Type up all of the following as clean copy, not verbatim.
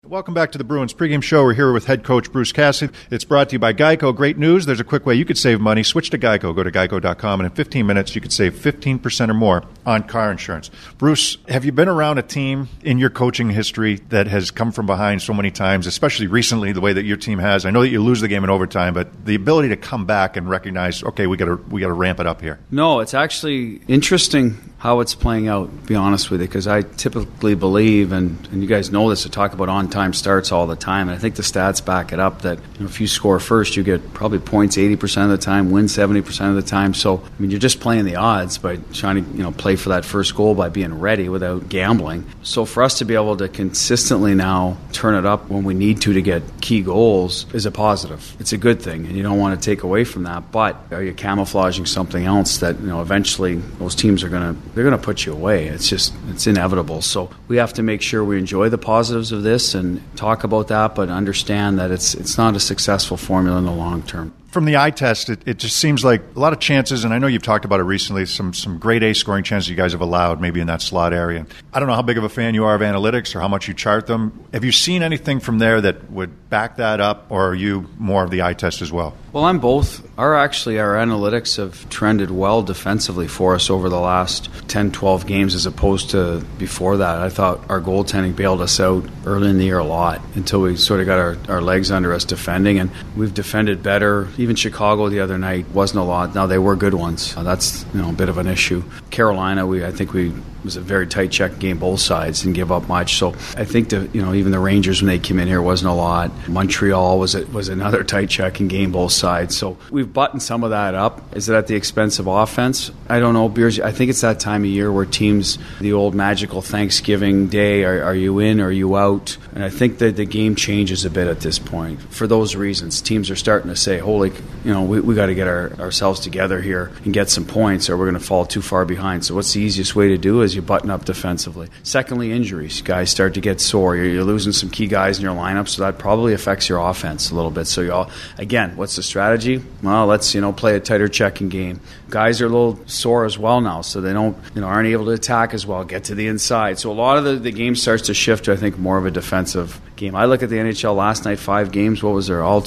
Welcome back to the Bruins pregame show. We're here with head coach Bruce Cassidy. It's brought to you by Geico. Great news. There's a quick way you could save money. Switch to Geico. Go to geico.com, and in 15 minutes, you could save 15% or more on car insurance. Bruce, have you been around a team in your coaching history that has come from behind so many times, especially recently, the way that your team has? I know that you lose the game in overtime, but the ability to come back and recognize, okay, we got to ramp it up here. No, it's actually interesting how it's playing out, to be honest with you, because I typically believe, and you guys know this, I talk about on-time starts all the time, and I think the stats back it up that if you score first, you get probably points 80% of the time, win 70% of the time. So, I mean, you're just playing the odds by trying to play for that first goal by being ready without gambling. So for us to be able to consistently now turn it up when we need to get key goals is a positive. It's a good thing, and you don't want to take away from that, but are you camouflaging something else that eventually those teams are going to put you away? It's inevitable. So we have to make sure we enjoy the positives of this and talk about that, but understand that it's not a successful formula in the long term. From the eye test, it just seems like a lot of chances, and I know you've talked about it recently, some grade A scoring chances you guys have allowed maybe in that slot area. I don't know how big of a fan you are of analytics or how much you chart them. Have you seen anything from there that would back that up, or are you more of the eye test as well? Well, I'm both. Our analytics have trended well defensively for us over the last 10, 12 games as opposed to before that. I thought our goaltending bailed us out early in the year a lot until we sort of got our legs under us defending, and we've defended better. Even Chicago the other night wasn't a lot. Now, they were good ones. That's a bit of an issue. Carolina, I think it was a very tight check game, both sides, didn't give up much. So I think even the Rangers when they came in here wasn't a lot. Montreal was another tight checking game, both sides. So we've buttoned some of that up. Is it at the expense of offense? I don't know, Beers. I think it's that time of year where teams, the old magical Thanksgiving Day, are you in, are you out? And I think that the game changes a bit at this point. For those reasons, teams are starting to say, holy, we got to get ourselves together here and get some points, or we're going to fall too far behind. So what's the easiest way to do is you button up defensively. Secondly, injuries. Guys start to get sore. You're losing some key guys in your lineup, so that probably affects your offense a little bit. So again, what's the strategy? Well, let's play a tighter checking game. Guys are a little sore as well now, so they aren't able to attack as well, get to the inside. So a lot of the game starts to shift to, I think, more of a defensive game. I look at the NHL last night, 5 games. What was there? All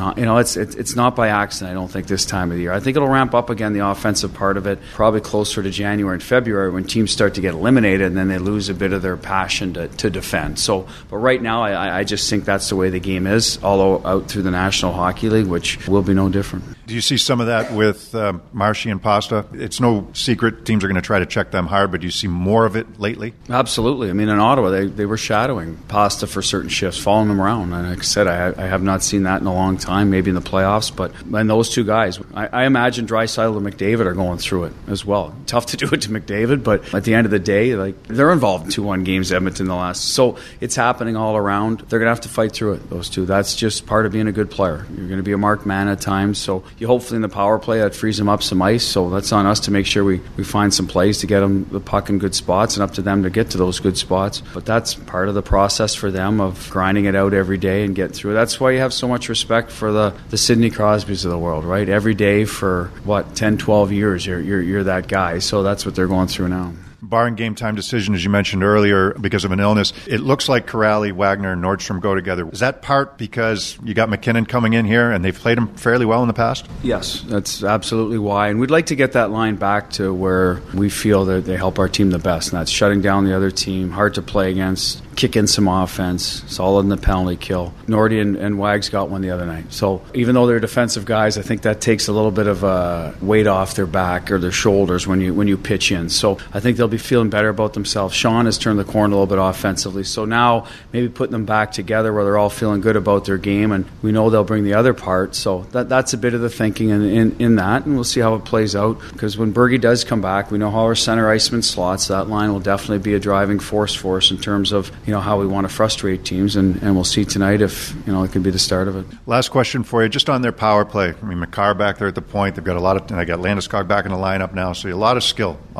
2-1. It's not by accident, I don't think, this time of the year. I think it'll ramp up again, the offensive part of it, probably closer to January and February when teams start to get eliminated and then they lose a bit of their passion to defend. So, but right now, I just think that's the way the game is, all out through the National Hockey League, which will be no different. Do you see some of that with Marshy and Pasta? It's no secret teams are going to try to check them hard, but do you see more of it lately? Absolutely. I mean, in Ottawa, they were shadowing Pasta for certain shifts, following them around. And like I said, I have not seen that in a long time, maybe in the playoffs. But and those two guys, I imagine Draisaitl and McDavid are going through it as well. Tough to do it to McDavid, but at the end of the day, they're involved in 2-1 games, Edmonton, the last. So it's happening all around. They're going to have to fight through it, those two. That's just part of being a good player. You're going to be a marked man at times. So you hopefully in the power play that frees them up some ice. So that's on us to make sure we find some plays to get them the puck in good spots, and up to them to get to those good spots. But that's part of the process for them of grinding it out every day and get through. That's why you have so much respect for the Sidney Crosbys of the world, right? Every day for 10, 12 years, you're that guy. So that's what they're going through now. Barring game time decision, as you mentioned earlier, because of an illness, it looks like Kuraly, Wagner, and Nordstrom go together. Is that part because you got McKinnon coming in here and they've played him fairly well in the past? Yes, that's absolutely why. And we'd like to get that line back to where we feel that they help our team the best, and that's shutting down the other team, hard to play against, kick in some offense, solid in the penalty kill. Nordy and Wags got one the other night. So even though they're defensive guys, I think that takes a little bit of a weight off their back or their shoulders when you pitch in. So I think they'll be feeling better about themselves. Sean has turned the corner a little bit offensively. So now maybe putting them back together where they're all feeling good about their game, and we know they'll bring the other part. So that's a bit of the thinking in that, and we'll see how it plays out. Because when Bergie does come back, we know how our center iceman slots. That line will definitely be a driving force for us in terms of how we want to frustrate teams, and we'll see tonight if it can be the start of it. Last question for you, just on their power play. I mean, Makar back there at the point. They've got a lot of. And I got Landeskog back in the lineup now, so a lot of skill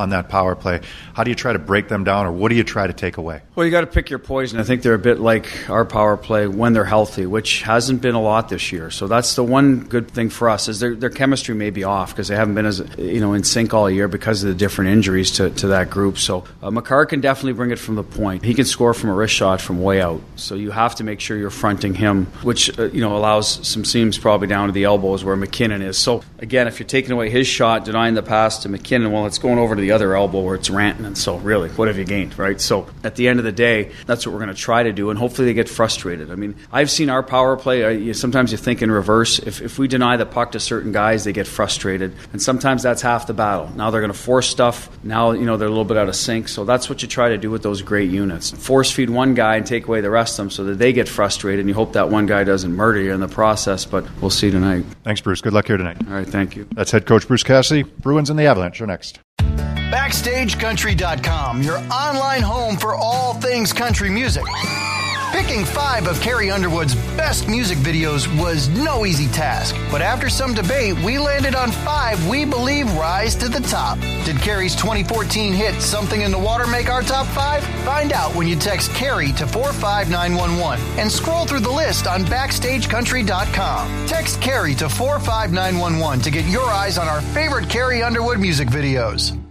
on that power play. How do you try to break them down, or what do you try to take away? Well, you got to pick your poison. I think they're a bit like our power play when they're healthy, which hasn't been a lot this year. So that's the one good thing for us is their chemistry may be off because they haven't been as in sync all year because of the different injuries to that group. So Makar can definitely bring it from the point. He can score from a wrist shot from way out. So you have to make sure you're fronting him, which allows some seams probably down to the elbows where McKinnon is. So again, if you're taking away his shot, denying the pass to McKinnon, well, it's going over to the other elbow where it's Rantanen. So really, what have you gained, right? So at the end of the day, that's what we're going to try to do, and hopefully they get frustrated. I mean, I've seen our power play. Sometimes you think in reverse. If we deny the puck to certain guys, they get frustrated, and sometimes that's half the battle. Now they're going to force stuff. Now they're a little bit out of sync. So that's what you try to do with those great units. Force feed one guy and take away the rest of them so that they get frustrated, and you hope that one guy doesn't murder you in the process, but we'll see tonight. Thanks, Bruce. Good luck here tonight. All right, thank you. That's head coach Bruce Cassidy. Bruins and the Avalanche are next. BackstageCountry.com, your online home for all things country music. Picking 5 of Carrie Underwood's best music videos was no easy task, but after some debate, we landed on 5 we believe rise to the top. Did Carrie's 2014 hit Something in the Water make our top 5? Find out when you text Carrie to 45911 and scroll through the list on BackstageCountry.com. Text Carrie to 45911 to get your eyes on our favorite Carrie Underwood music videos.